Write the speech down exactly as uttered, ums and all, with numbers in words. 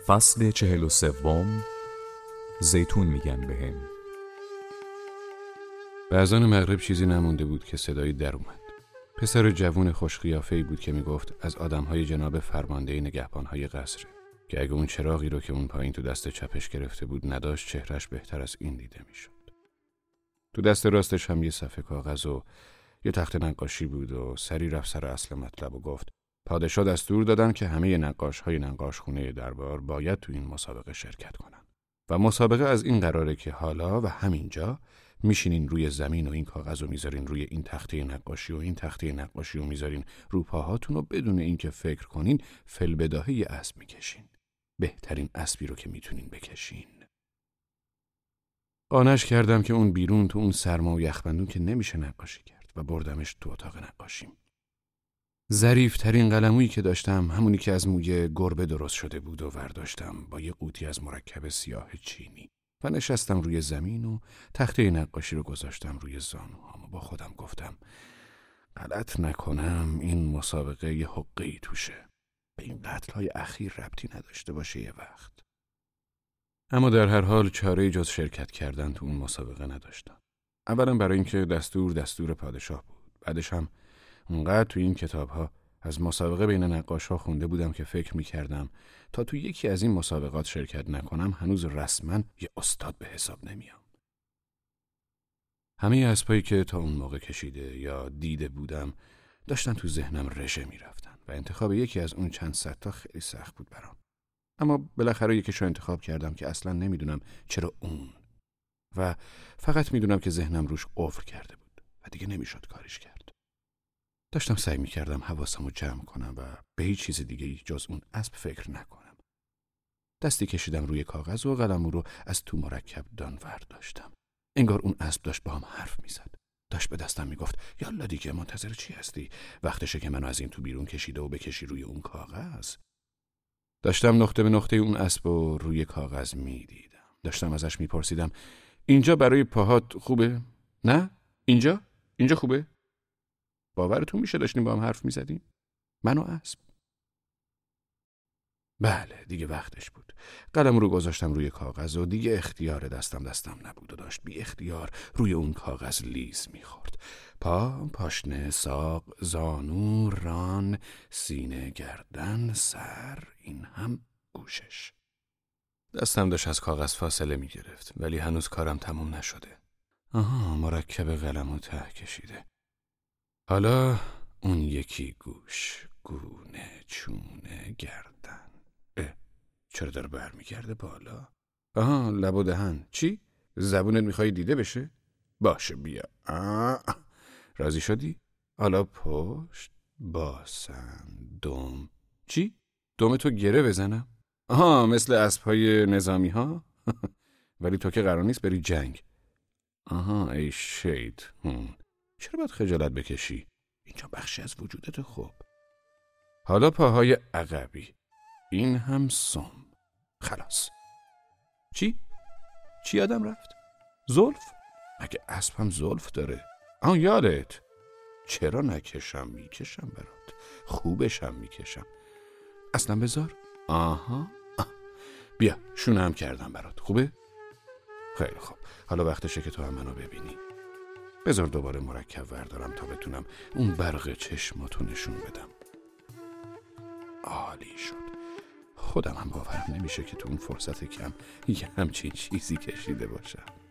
فصل چهل و سوم. زیتون میگن بهم. به اذان مغرب چیزی نمونده بود که صدایی در اومد. پسر جوون خوشقیافه‌ای بود که میگفت از آدمهای جناب فرمانده نگهبانهای قصره که اگه اون چراغی رو که اون پایین تو دست چپش گرفته بود نداشت چهرش بهتر از این دیده میشد. تو دست راستش هم یه صفحه کاغذ و یه تخت نقاشی بود و سری رفت سر اصل مطلب و گفت پادشاه دستور دادن که همه نقاش‌های نقاشخونه دربار باید تو این مسابقه شرکت کنن و مسابقه از این قراره که حالا و همینجا میشینین روی زمین و این کاغذ رو میذارین روی این تخته نقاشی و این تخته نقاشی رو میذارین رو پاهاتون و بدون اینکه فکر کنین فلبداهه اسب میکشین. بهترین اسبی رو که میتونین بکشین. قانعش کردم که اون بیرون تو اون سرما و یخبندون که نمیشه نقاشی کرد و بردمش تو اتاق نقاشیم. ظریف‌ترین قلمویی که داشتم همونی که از موی گربه درست شده بود و ورداشتم با یه قوطی از مرکب سیاه چینی و نشستم روی زمین و تخته نقاشی رو گذاشتم روی زانوهام و با خودم گفتم غلط نکنم این مسابقه یه حقه‌ای توشه، به این قتل‌های اخیر ربطی نداشته باشه یه وقت. اما در هر حال چاره‌ای جز شرکت کردن تو اون مسابقه نداشتم. اولا برای اینکه دستور دستور پادشاه بود، بعدش هم اونقدر تو این کتاب‌ها از مسابقه بین نقاش‌ها خونده بودم که فکر می‌کردم تا تو یکی از این مسابقات شرکت نکنم هنوز رسما یه استاد به حساب نمیام. همه اسبایی که تا اون موقع کشیده یا دیده بودم داشتن تو ذهنم رژه می‌رفتن و انتخاب یکی از اون چند صد تا خیلی سخت بود برام. اما بالاخره یکیشو انتخاب کردم که اصلا نمیدونم چرا اون و فقط میدونم که ذهنم روش قفل کرده بود و دیگه نمیشد کاریش کرد. داشتم سعی میکردم حواسمو جمع کنم و به هیچ چیز دیگه جز اون اسب فکر نکنم. دستی کشیدم روی کاغذ و قلمو رو از تو مرکب دان ورداشتم. انگار اون اسب داشت با هم حرف میزد. داشت به دستم میگفت یالا دیگه منتظر چی هستی؟ وقتشه که منو از این تو بیرون کشیده و بکشی روی اون کاغذ. داشتم نقطه به نقطه اون اسب رو روی کاغذ میدیدم. داشتم ازش میپرسیدم اینجا برای پاهات خوبه؟ نه؟ اینجا؟ اینجا خوبه؟ باورتون میشه داشتیم با هم حرف میزدیم؟ من و اسب. بله دیگه وقتش بود. قلم رو گذاشتم روی کاغذ و دیگه اختیار دستم دستم نبود و داشت بی اختیار روی اون کاغذ لیز میخورد. پا، پاشنه، ساق، زانو، ران، سینه، گردن، سر، این هم گوشش. دستم داشت از کاغذ فاصله میگرفت ولی هنوز کارم تموم نشده. آها مرکب قلم و ته کشیده. حالا اون یکی گوش، گونه، چونه، گردن. اه چرا داره برمیگرده بالا؟ آها لب و دهن. چی؟ زبونت میخوای دیده بشه؟ باشه بیا. آه. راضی شدی؟ حالا پشت، باسن، دم. چی؟ دم تو گره بزنم؟ آها مثل اسبهای نظامی ها؟ ولی تو که قرار نیست بری جنگ. آها ای شیطون، چرا باید خجالت بکشی؟ اینجا بخشی از وجودت. خوب حالا پاهای عقبی، این هم سم. خلاص. چی؟ چی یادم رفت؟ زلف؟ مگه اسب هم زلف داره؟ آن یادت. چرا نکشم؟ میکشم برات، خوبشم میکشم. اصلا بذار. آها آه. بیا شونه هم کردم برات. خوبه؟ خیلی خوب. حالا وقتشه که تو هم منو ببینی. بذار دوباره مرکب وردارم تا بتونم اون برق چشماتو نشون بدم. عالی شد. خودم هم باورم نمیشه که تو اون فرصت کم یه همچین چیزی کشیده باشم.